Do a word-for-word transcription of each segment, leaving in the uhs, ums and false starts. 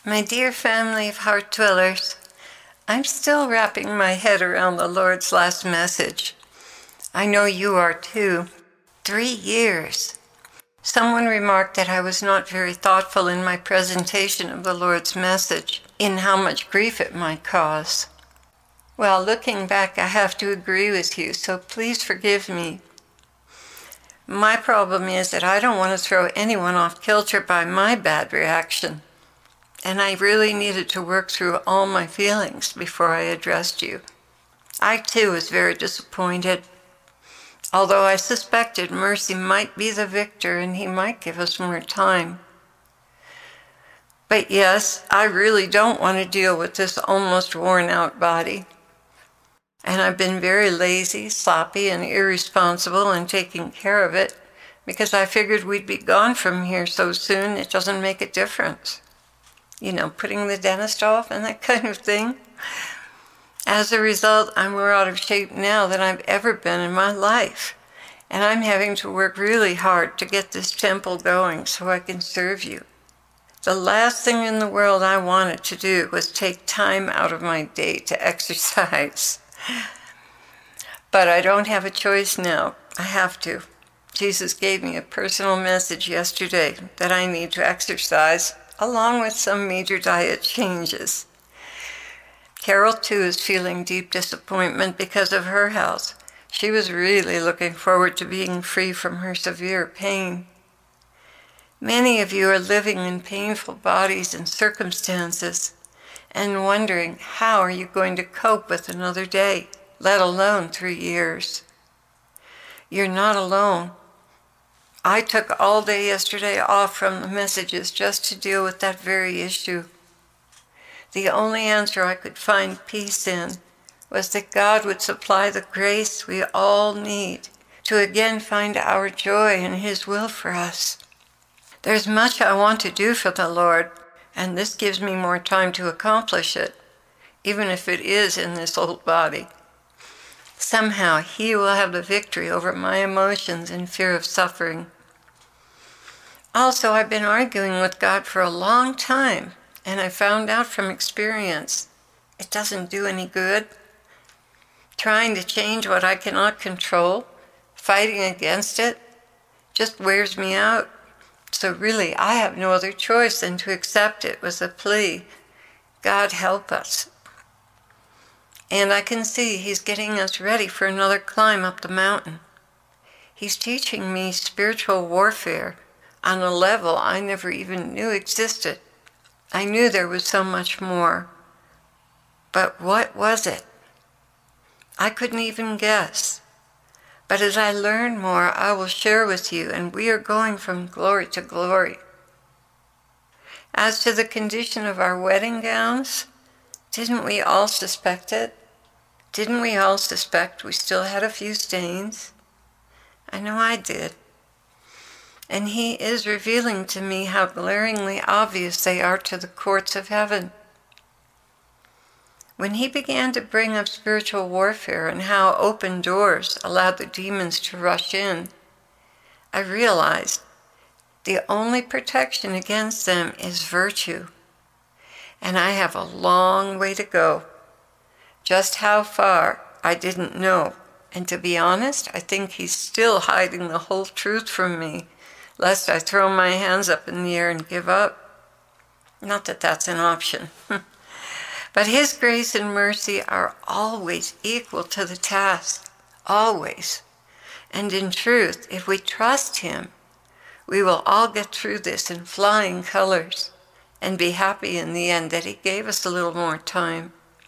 My dear family of heart dwellers, I'm still wrapping my head around the Lord's last message. I know you are too. Three years. Someone remarked that I was not very thoughtful in my presentation of the Lord's message, in how much grief it might cause. Well, looking back, I have to agree with you, so please forgive me. My problem is that I don't want to throw anyone off kilter by my bad reaction. And I really needed to work through all my feelings before I addressed you. I too was very disappointed, although I suspected Mercy might be the victor and he might give us more time. But yes, I really don't want to deal with this almost worn out body. And I've been very lazy, sloppy, and irresponsible in taking care of it because I figured we'd be gone from here so soon it doesn't make a difference. You know, putting the dentist off and that kind of thing. As a result, I'm more out of shape now than I've ever been in my life. And I'm having to work really hard to get this temple going so I can serve you. The last thing in the world I wanted to do was take time out of my day to exercise. But I don't have a choice now. I have to. Jesus gave me a personal message yesterday that I need to exercise, along with some major diet changes. Carol, too, is feeling deep disappointment because of her health. She was really looking forward to being free from her severe pain. Many of you are living in painful bodies and circumstances and wondering how are you going to cope with another day, let alone three years. You're not alone. I took all day yesterday off from the messages just to deal with that very issue. The only answer I could find peace in was that God would supply the grace we all need to again find our joy in His will for us. There's much I want to do for the Lord, and this gives me more time to accomplish it, even if it is in this old body. Somehow He will have the victory over my emotions and fear of suffering. Also, I've been arguing with God for a long time, and I found out from experience it doesn't do any good. Trying to change what I cannot control, fighting against it, just wears me out. So really, I have no other choice than to accept it with a plea, God help us. And I can see He's getting us ready for another climb up the mountain. He's teaching me spiritual warfare on a level I never even knew existed. I knew there was so much more. But what was it? I couldn't even guess. But as I learn more, I will share with you, and we are going from glory to glory. As to the condition of our wedding gowns, didn't we all suspect it? Didn't we all suspect we still had a few stains? I know I did. And He is revealing to me how glaringly obvious they are to the courts of heaven. When He began to bring up spiritual warfare and how open doors allowed the demons to rush in, I realized the only protection against them is virtue. And I have a long way to go. Just how far, I didn't know. And to be honest, I think He's still hiding the whole truth from me, lest I throw my hands up in the air and give up. Not that that's an option. But His grace and mercy are always equal to the task, always. And in truth, if we trust Him, we will all get through this in flying colors and be happy in the end that He gave us a little more time.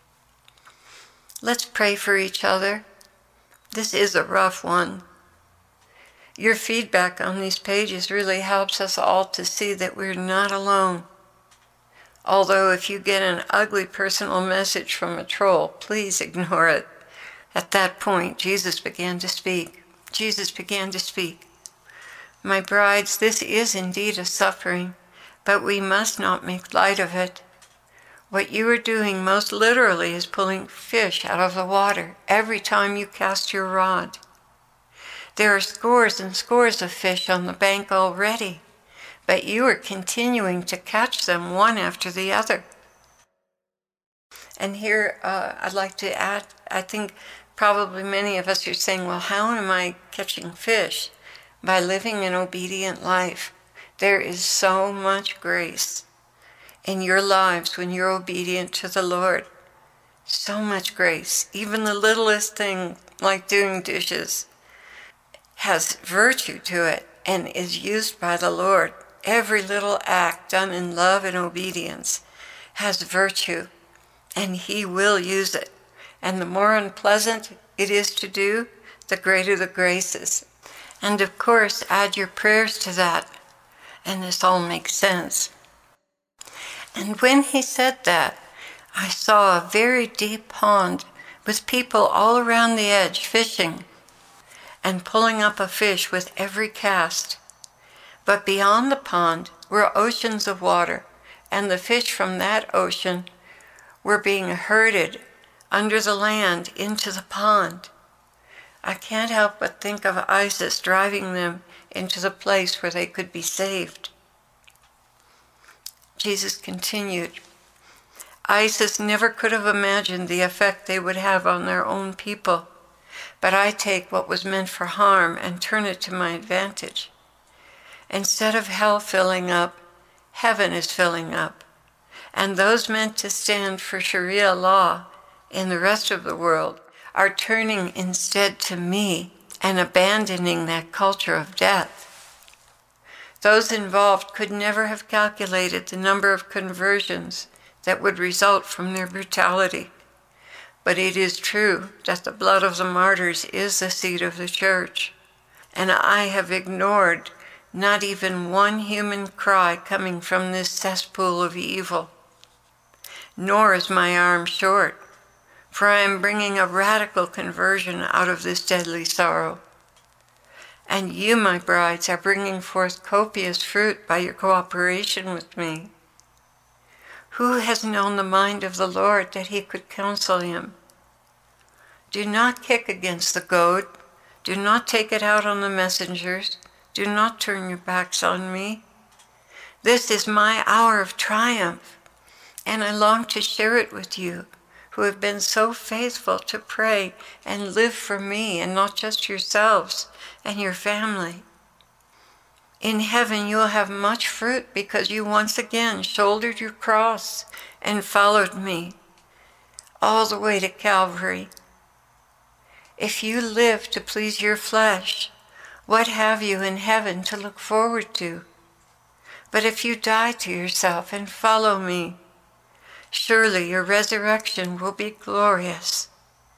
Let's pray for each other. This is a rough one. Your feedback on these pages really helps us all to see that we're not alone. Although if you get an ugly personal message from a troll, please ignore it. At that point, Jesus began to speak. Jesus began to speak. My brides, this is indeed a suffering, but we must not make light of it. What you are doing most literally is pulling fish out of the water every time you cast your rod. There are scores and scores of fish on the bank already, but you are continuing to catch them one after the other. And here uh, I'd like to add, I think probably many of us are saying, well, how am I catching fish? By living an obedient life. There is so much grace in your lives when you're obedient to the Lord. So much grace. Even the littlest thing, like doing dishes, has virtue to it and is used by the Lord. Every little act done in love and obedience has virtue, and He will use it. And the more unpleasant it is to do, the greater the graces. And of course, add your prayers to that, and this all makes sense. And when he said that, I saw a very deep pond with people all around the edge fishing and pulling up a fish with every cast. But beyond the pond were oceans of water, and the fish from that ocean were being herded under the land into the pond. I can't help but think of ISIS driving them into the place where they could be saved. Jesus continued, ISIS never could have imagined the effect they would have on their own people, but I take what was meant for harm and turn it to my advantage. Instead of hell filling up, heaven is filling up, and those meant to stand for Sharia law in the rest of the world are turning instead to me and abandoning that culture of death. Those involved could never have calculated the number of conversions that would result from their brutality. But it is true that the blood of the martyrs is the seed of the church, and I have ignored not even one human cry coming from this cesspool of evil. Nor is my arm short, for I am bringing a radical conversion out of this deadly sorrow. And you, my brides, are bringing forth copious fruit by your cooperation with me. Who has known the mind of the Lord that he could counsel him? Do not kick against the goad. Do not take it out on the messengers. Do not turn your backs on me. This is my hour of triumph, and I long to share it with you, who have been so faithful to pray and live for me, and not just yourselves and your family. In heaven you will have much fruit because you once again shouldered your cross and followed me all the way to Calvary. If you live to please your flesh, what have you in heaven to look forward to? But if you die to yourself and follow me, surely your resurrection will be glorious.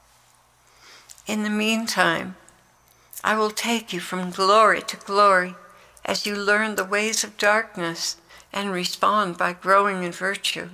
In the meantime, I will take you from glory to glory as you learn the ways of darkness and respond by growing in virtue.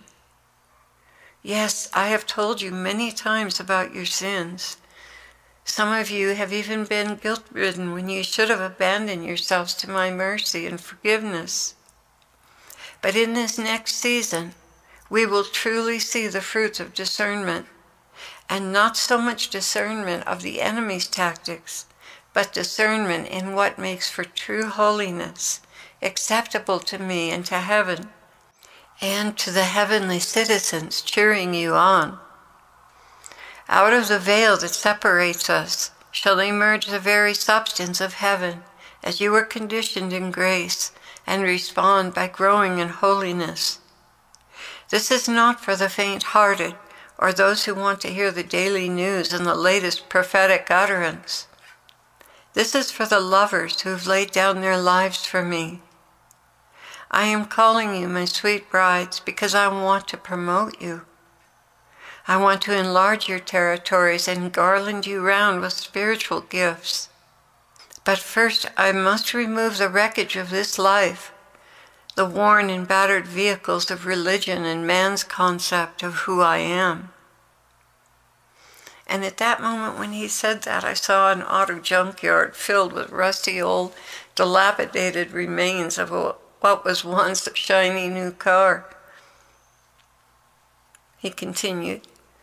Yes, I have told you many times about your sins. Some of you have even been guilt-ridden when you should have abandoned yourselves to my mercy and forgiveness. But in this next season, we will truly see the fruits of discernment, and not so much discernment of the enemy's tactics, but discernment in what makes for true holiness, acceptable to me and to heaven, and to the heavenly citizens cheering you on. Out of the veil that separates us shall emerge the very substance of heaven, as you are conditioned in grace and respond by growing in holiness. This is not for the faint-hearted or those who want to hear the daily news and the latest prophetic utterance. This is for the lovers who have laid down their lives for me. I am calling you, my sweet brides, because I want to promote you. I want to enlarge your territories and garland you round with spiritual gifts. But first, I must remove the wreckage of this life, the worn and battered vehicles of religion and man's concept of who I am. And at that moment when he said that, I saw an auto junkyard filled with rusty old, dilapidated remains of a, what was once a shiny new car. He continued,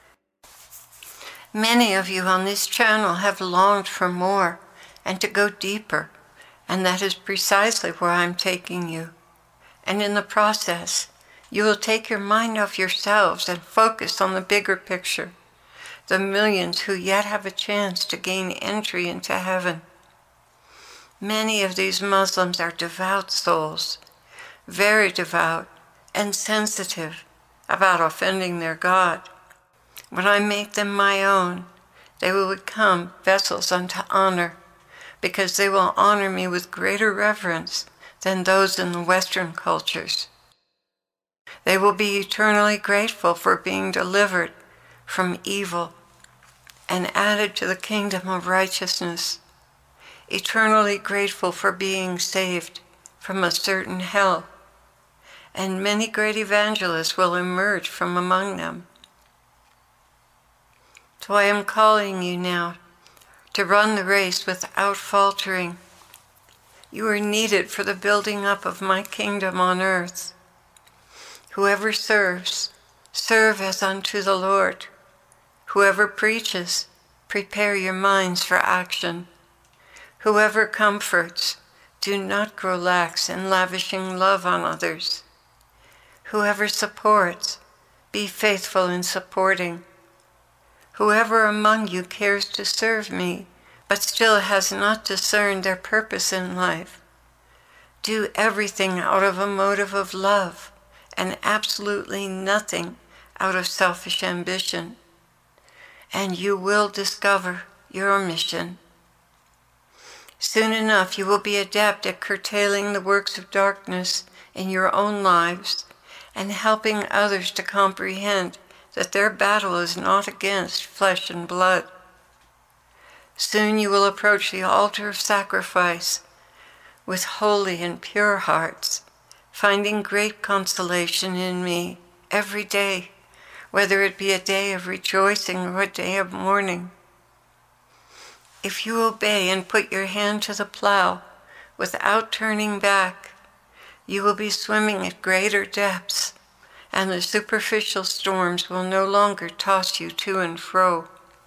many of you on this channel have longed for more and to go deeper, and that is precisely where I'm taking you. And in the process, you will take your mind off yourselves and focus on the bigger picture, the millions who yet have a chance to gain entry into heaven. Many of these Muslims are devout souls, very devout and sensitive about offending their God. When I make them my own, they will become vessels unto honor, because they will honor me with greater reverence than those in the Western cultures. They will be eternally grateful for being delivered from evil and added to the kingdom of righteousness, eternally grateful for being saved from a certain hell, and many great evangelists will emerge from among them. So I am calling you now to run the race without faltering. You are needed for the building up of my kingdom on earth. Whoever serves, serve as unto the Lord. Whoever preaches, prepare your minds for action. Whoever comforts, do not grow lax in lavishing love on others. Whoever supports, be faithful in supporting. Whoever among you cares to serve me, but still has not discerned their purpose in life, do everything out of a motive of love and absolutely nothing out of selfish ambition, and you will discover your mission. Soon enough, you will be adept at curtailing the works of darkness in your own lives and helping others to comprehend that their battle is not against flesh and blood. Soon you will approach the altar of sacrifice with holy and pure hearts, finding great consolation in me every day, whether it be a day of rejoicing or a day of mourning. If you obey and put your hand to the plow without turning back, you will be swimming at greater depths, and the superficial storms will no longer toss you to and fro.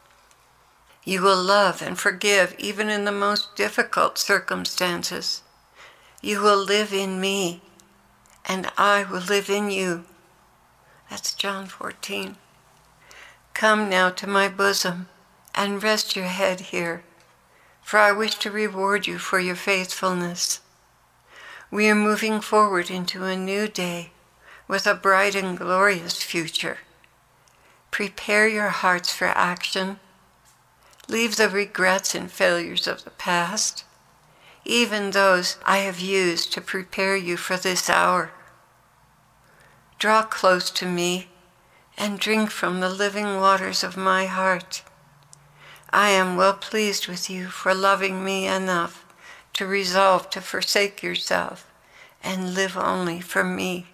You will love and forgive even in the most difficult circumstances. You will live in me, and I will live in you. That's John fourteen. Come now to my bosom and rest your head here, for I wish to reward you for your faithfulness. We are moving forward into a new day with a bright and glorious future. Prepare your hearts for action. Leave the regrets and failures of the past, even those I have used to prepare you for this hour. Draw close to me and drink from the living waters of my heart. I am well pleased with you for loving me enough to resolve to forsake yourself and live only for me.